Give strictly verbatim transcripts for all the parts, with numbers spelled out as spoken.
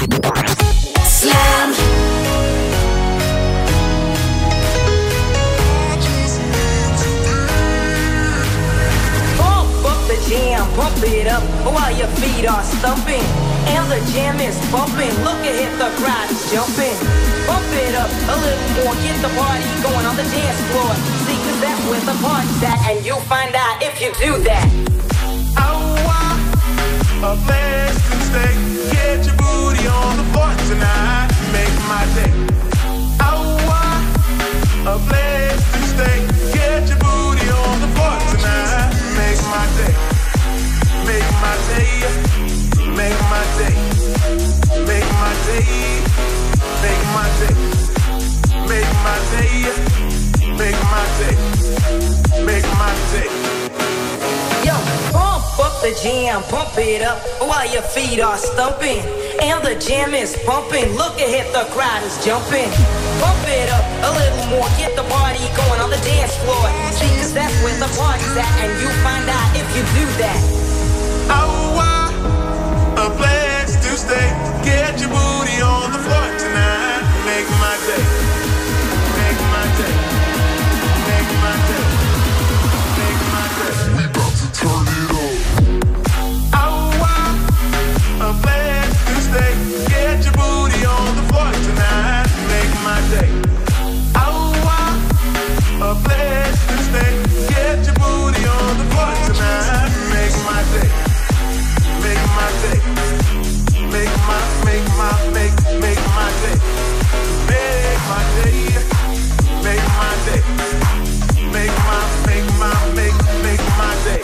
Slam. Pump up the jam, pump it up while your feet are stumping. And the jam is bumping. Look ahead, the crowd is jumping. Bump it up a little more, get the party going on the dance floor. See, cause that's where the party's at, and you'll find out if you do that. I want a place to stay. Get your booty on the floor tonight. Make my day. I want a place to stay. Get your booty on the floor tonight. Make my day. Make my day. Make my day. Make my day. Make my day. Make my day. Make my day. Make my day. Yo, pump up the jam, pump it up while your feet are stumping. And the jam is pumping. Look ahead, the crowd is jumping. Pump it up a little more, get the party going on the dance floor. See, cause that's where the party's at, and you find out if you do that. I want a place to stay. Get your booty on the floor tonight. Make my day. Make my day. Make my day. Make my day. We about to turn it up. I want a place to stay. Get your booty on the floor tonight. Make my day. I want a place to stay. Get your booty on the floor tonight. Make my day. Make my day. Make my, make my, make, make my day. Make my day. Make my day. Make my, make my, make, make my day.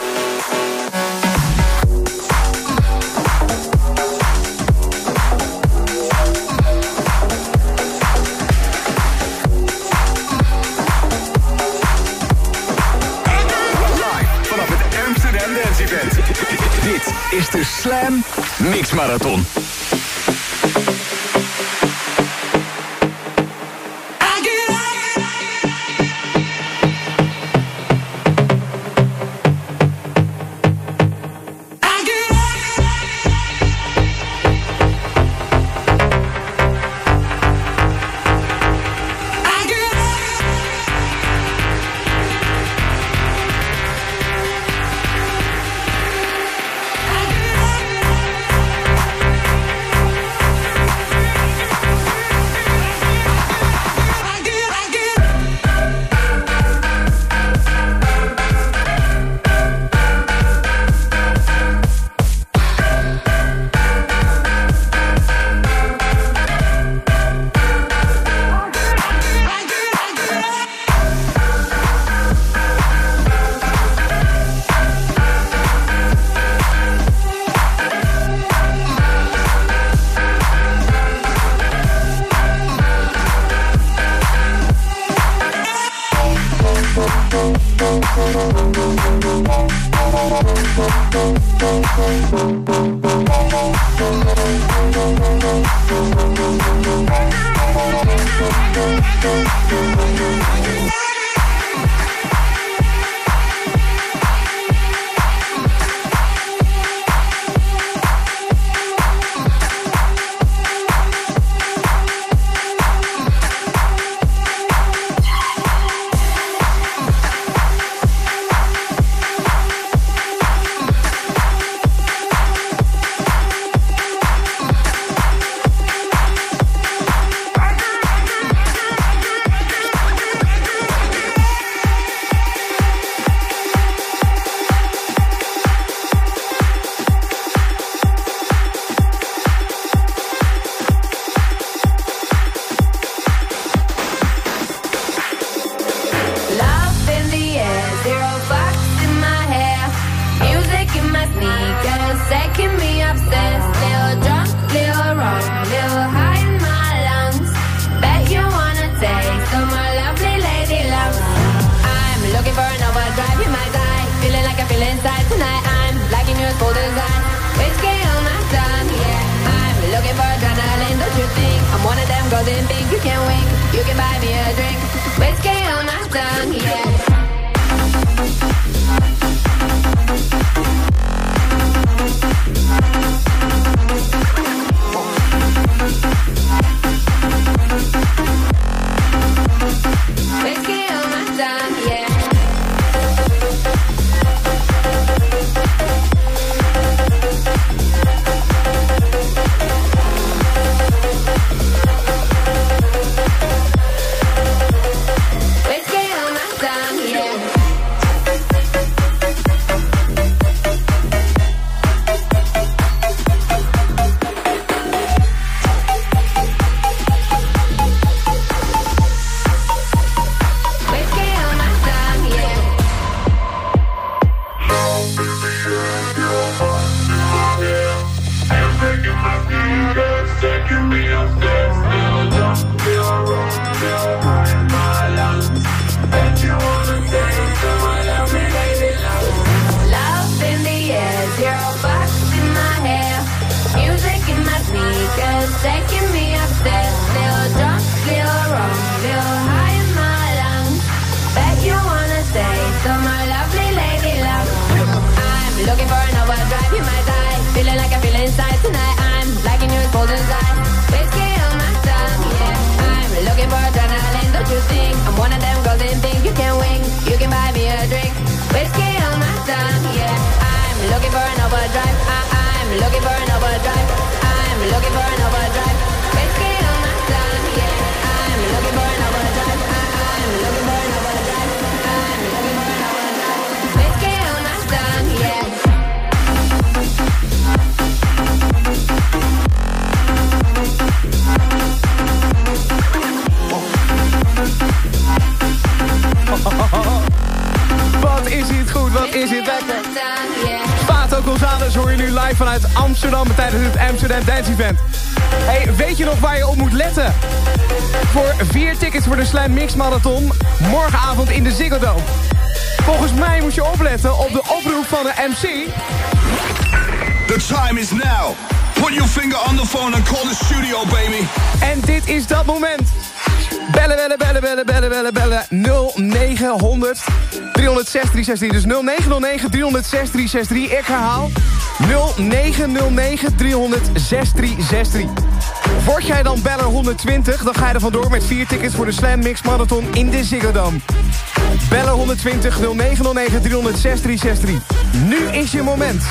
Live vanaf het Amsterdam Dance Event. Dit is de Slam Mix Marathon. golden pink, you can wink. You can buy me a drink. Whiskey on my tongue, yeah. looking for an overdrive. I'm looking for an overdrive. Let's get on my time, yeah. I'm looking for an overdrive. I'm looking for an overdrive. I'm looking for an overdrive. Let's get on my time, yeah. Wat is dit goed, wat is dit lekker. Pato González hoor je nu live vanuit Amsterdam tijdens het Amsterdam Dance Event. Hey, weet je nog waar je op moet letten? Voor vier tickets voor de Slam Mix Marathon morgenavond in de Ziggo Dome. Volgens mij moet je opletten op de oproep van de M C. The time is now. Put your finger on the phone and call the studio, baby. En dit is dat moment. Bellen, bellen, bellen, bellen, bellen, bellen, bellen. nul negen honderd driehonderdzes drie zes drie. Dus nul negen nul negen driehonderdzes drie zes drie. Ik herhaal. nul negen nul negen driehonderdzes drie zes drie. Word jij dan beller honderdtwintig, dan ga je er vandoor met vier tickets voor de Slam Mix Marathon in de Ziggo Dome. Beller honderdtwintig nul negen nul negen driehonderdzes drie zes drie. Nu is je moment.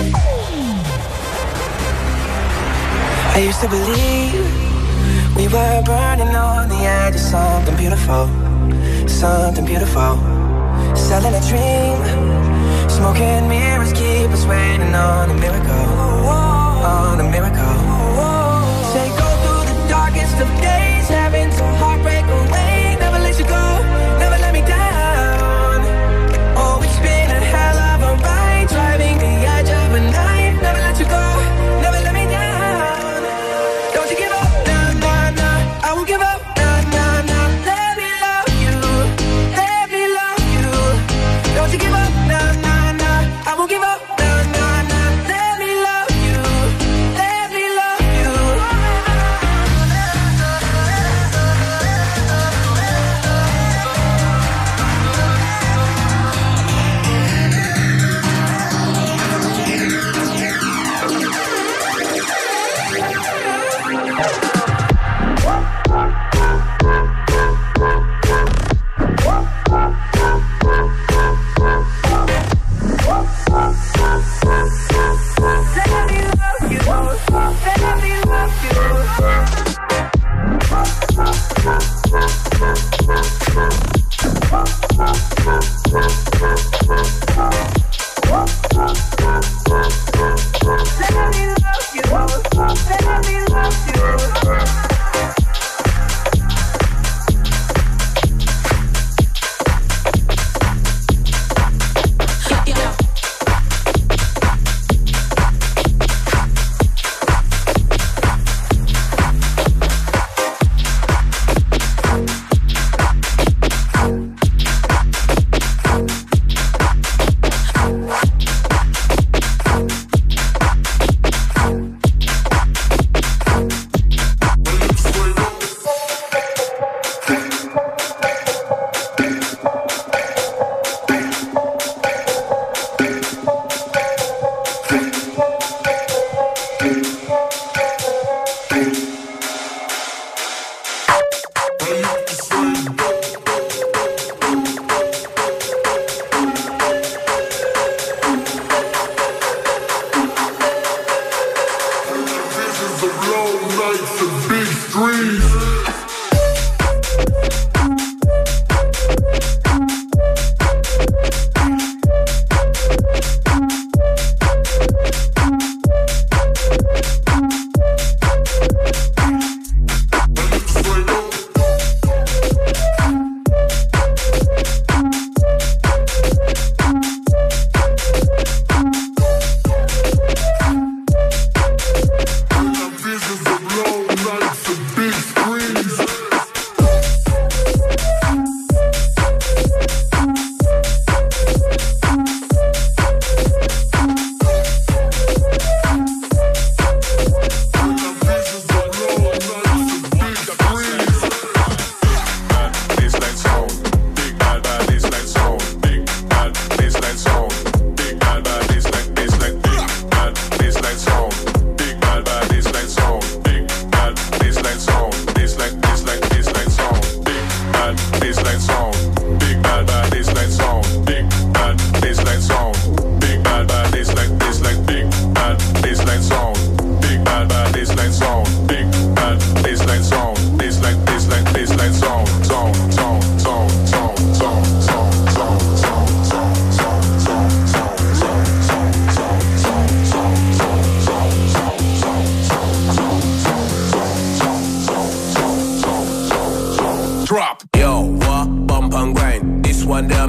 I used to believe we were burning on the edge of something beautiful, something beautiful. Selling a dream, smoking mirrors keep us waiting on a miracle, on a miracle. Say go through the darkest of days, having to heartbreak away. Never let you go, never let me down. Oh, it's been a hell of a ride, driving the edge of a knife. Never let you go, never let me down. Don't you give up, nah, nah, nah. I won't give up, nah, nah, nah. Let me love you, let me love you. Don't you give up, nah, nah, nah. I won't give up, nah, nah, nah. Let me love you, let me love you. Let me love you, let me love Visions of long nights and big screens.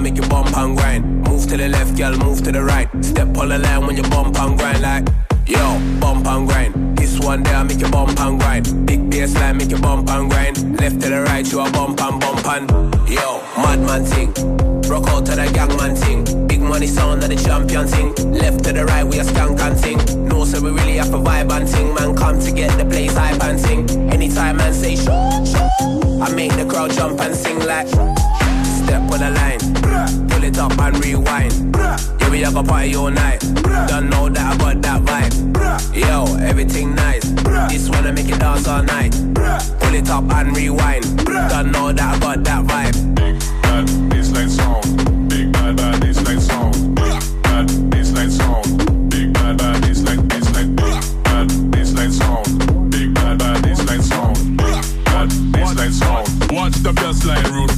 make you bump and grind. Move to the left, girl, move to the right. Step on the line when you bump and grind like. Yo, bump and grind. This one there make you bump and grind. Big bassline make you bump and grind. Left to the right, you a bump and bump and. Yo, madman thing. Rock out to the gangman thing. Big money sound of the champion thing. Left to the right, we a skank and thing. No, so we really have a vibe and thing. Man, come to get the place hype and sing. Anytime man say shoot, shoot, I make the crowd jump and sing like. Step on the line, pull it up and rewind. Yeah, we a go party all night. Don't know that I got that vibe. Yo, everything nice. This one I make it dance all night. Pull it up and rewind. Don't know that I got that vibe. Bad baseline sound. Big bad bad baseline sound. Bad baseline sound. Big bad bad baseline baseline. Bad baseline sound. Big bad bad baseline sound. Bad baseline sound. Watch the baseline route.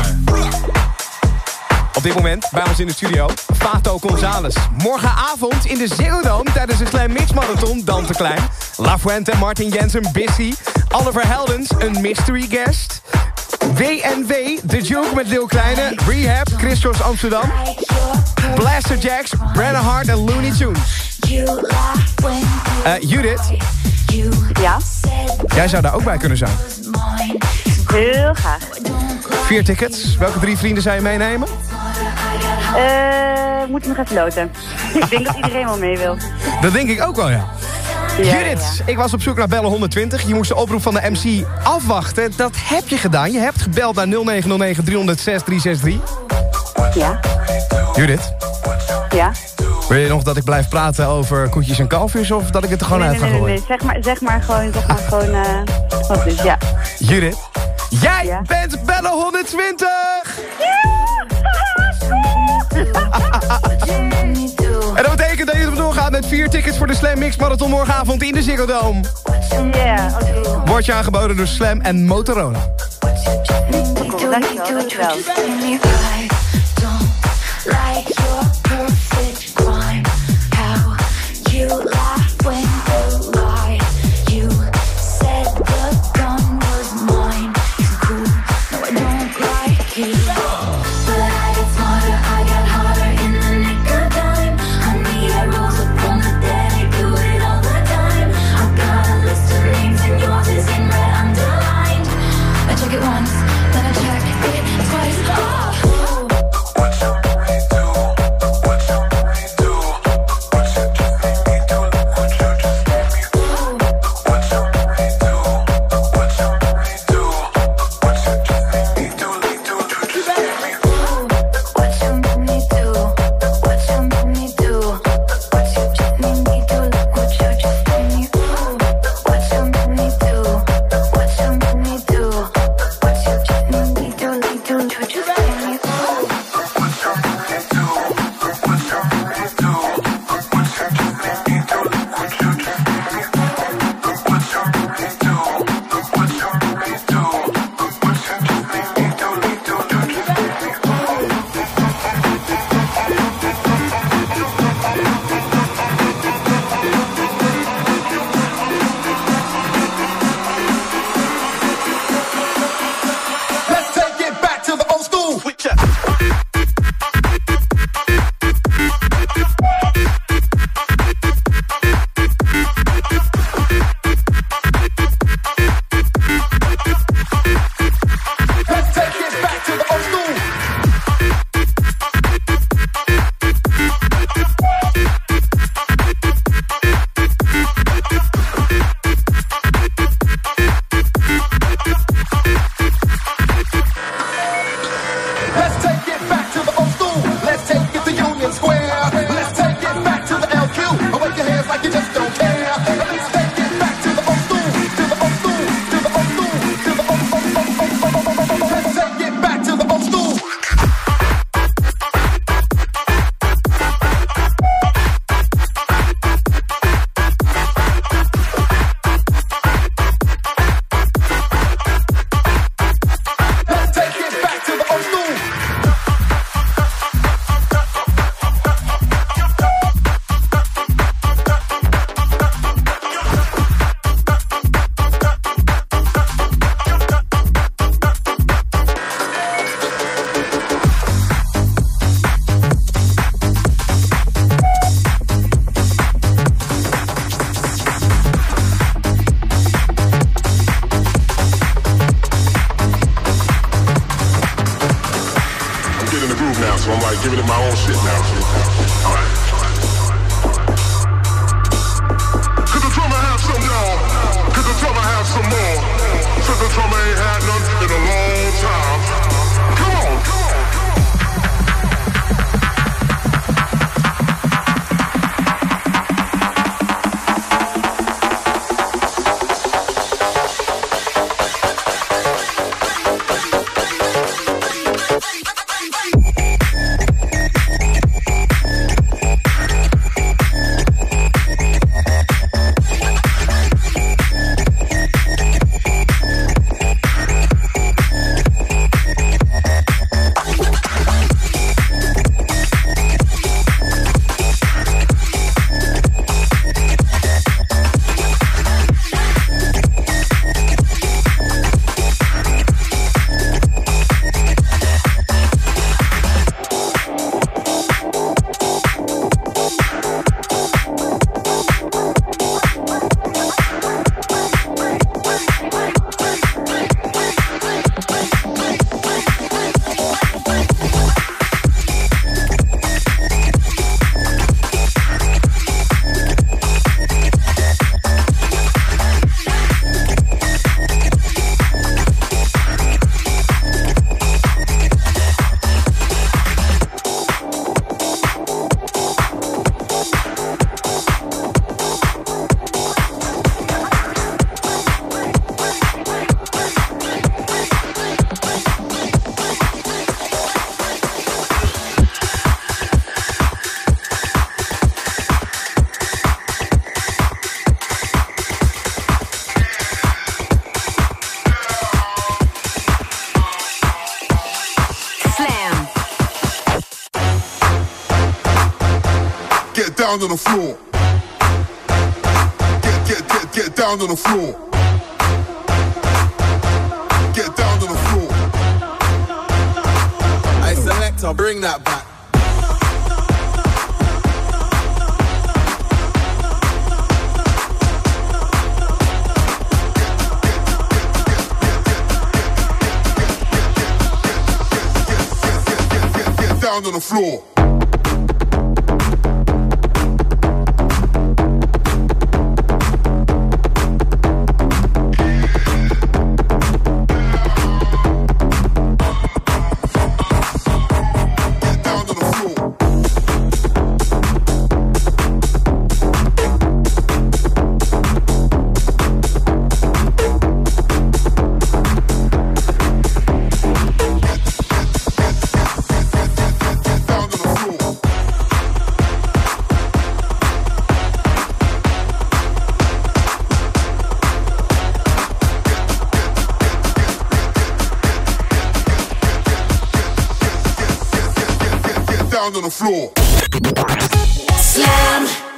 Op dit moment bij ons in de studio Fato González. Morgenavond in de Ziggo Dome tijdens de Slam Mix Marathon Dan Te Klein. La Fuente, Martin Jensen, Bissy, Oliver Heldens, een mystery guest. W N W, The Duke met Lil Kleine, Rehab, Chris Cross Amsterdam, Blaster Jacks, Brennan Hart en Looney Tunes. Uh, Judith? Ja? Jij zou daar ook bij kunnen zijn. Heel graag. Vier tickets. Welke drie vrienden zou je meenemen? Uh, moet ik nog even loten. Ik denk dat iedereen wel mee wil. Dat denk ik ook wel, ja. Ja, Judith, ja. ik was op zoek naar bellen honderdtwintig. Je moest de oproep van de M C afwachten. Dat heb je gedaan. Je hebt gebeld naar nul negen nul negen drie nul zes drie zes drie. Ja. Judith, Ja. wil je nog dat ik blijf praten over koetjes en kalfjes... of dat ik het er gewoon Nee, uit nee, ga nee, gooien? nee. Zeg maar, zeg maar gewoon, zeg maar gewoon, uh, wat is, ja. Judith, jij Ja. bent bellen honderdtwintig! En dat betekent dat je er doorgaat met vier tickets voor de Slam Mix Marathon morgenavond in de Ziggo Dome. Ja, oké. Wordt je aangeboden door Slam en Motorola. Cool, dankjewel, dankjewel. like giving it my own shit now. All right. Could the drummer have some, y'all? Could the drummer have some more? Since the drummer ain't had none in a long time. Come on, come on. Down on the floor. Get, get, get, get down on the floor. Get down on the floor. Hey, selector, bring that back. Get, get, get, get, get down on the floor. Down on the floor. Slam.